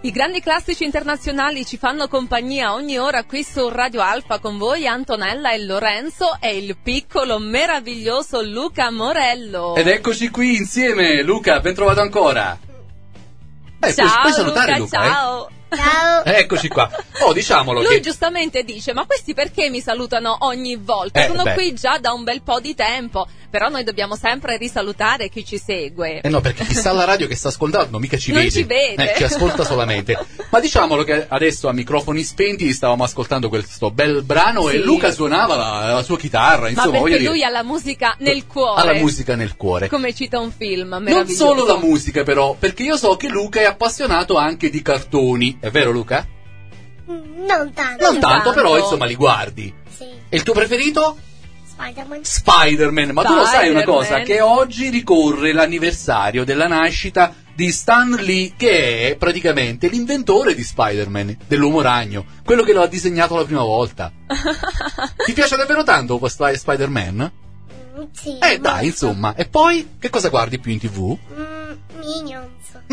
I grandi classici internazionali ci fanno compagnia ogni ora qui su Radio Alfa, con voi Antonella e Lorenzo e il piccolo meraviglioso Luca Morello. Ed eccoci qui insieme, Luca, ben trovato ancora. Ciao puoi salutare Luca, ciao. Ciao. Eccoci qua. Oh, diciamolo Lui che giustamente dice: ma questi perché mi salutano ogni volta? Sono qui già da un bel po' di tempo. Però noi dobbiamo sempre risalutare chi ci segue. no, perché chi sta alla radio che sta ascoltando mica ci Non vede. ci vede. Ci ascolta solamente. Ma diciamolo che adesso a microfoni spenti stavamo ascoltando questo bel brano Sì. e Luca suonava la sua chitarra, insomma, Ma voglio perché dire, lui ha la musica nel cuore. ha la musica nel cuore. Come cita un film Non meraviglioso. solo la musica però, perché io so che Luca è appassionato anche di cartoni. È vero, Luca? Non tanto. Non tanto, tanto. però insomma li guardi. Sì. E il tuo preferito? Spider-Man. Spider-Man. Ma tu lo sai una Spider-Man. cosa? Che oggi ricorre l'anniversario della nascita di Stan Lee, che è praticamente l'inventore di Spider-Man, dell'uomo ragno, quello che lo ha disegnato la prima volta. Ti piace davvero tanto questo Spider-Man? Sì. Dai, molto. insomma. E poi, che cosa guardi più in TV? Minions.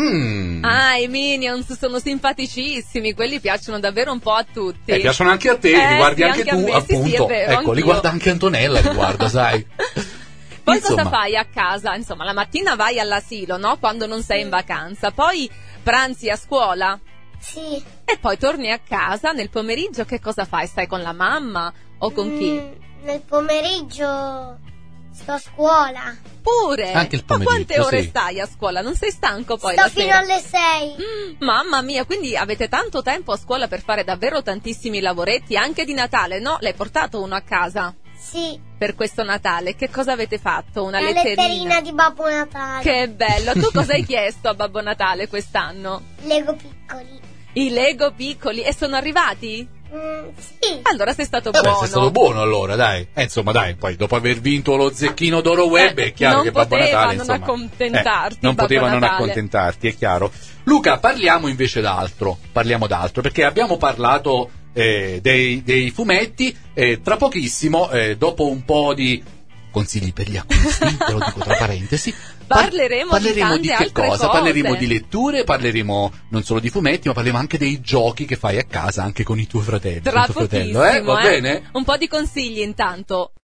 Ah, i Minions sono simpaticissimi, quelli piacciono davvero un po' a tutti. Piacciono anche a te, li guardi sì, anche a tu, me, sì, appunto. sì, è vero, Ecco, li anch'io. guarda anche Antonella, li guarda, sai. Poi Insomma, cosa fai a casa? Insomma, la mattina vai all'asilo, no? Quando non sei in vacanza. Poi pranzi a scuola Sì. e poi torni a casa. Nel pomeriggio che cosa fai? Stai con la mamma o con chi? Nel pomeriggio sto a scuola. Pure. Anche il Ma quante pomeriggio, ore sì. stai a scuola? Non sei stanco poi Sto la fino sera? alle 6. Mamma mia, quindi avete tanto tempo a scuola per fare davvero tantissimi lavoretti, anche di Natale, no? L'hai portato uno a casa Sì. per questo Natale? Che cosa avete fatto? Una La letterina di Babbo Natale. Che bello! Tu cosa hai chiesto a Babbo Natale quest'anno? Lego piccoli. I Lego piccoli, e sono arrivati? Sì. Allora sei stato vabbè, buono. sei stato buono allora, dai. Insomma, dai, poi dopo aver vinto lo zecchino d'oro web è chiaro non che Babbo poteva Natale, non insomma, accontentarti, non Babbo poteva non Natale. accontentarti, è chiaro. Luca, parliamo invece d'altro. Parliamo d'altro, perché abbiamo parlato dei fumetti, tra pochissimo, dopo un po' di consigli per gli acquisti, te lo dico tra parentesi, Parleremo di tante di che altre cosa? cose. Parleremo di letture, parleremo non solo di fumetti, ma parleremo anche dei giochi che fai a casa anche con i tuoi fratelli. Tra con tuo fratello, pochissimo, va bene? Un po' di consigli intanto.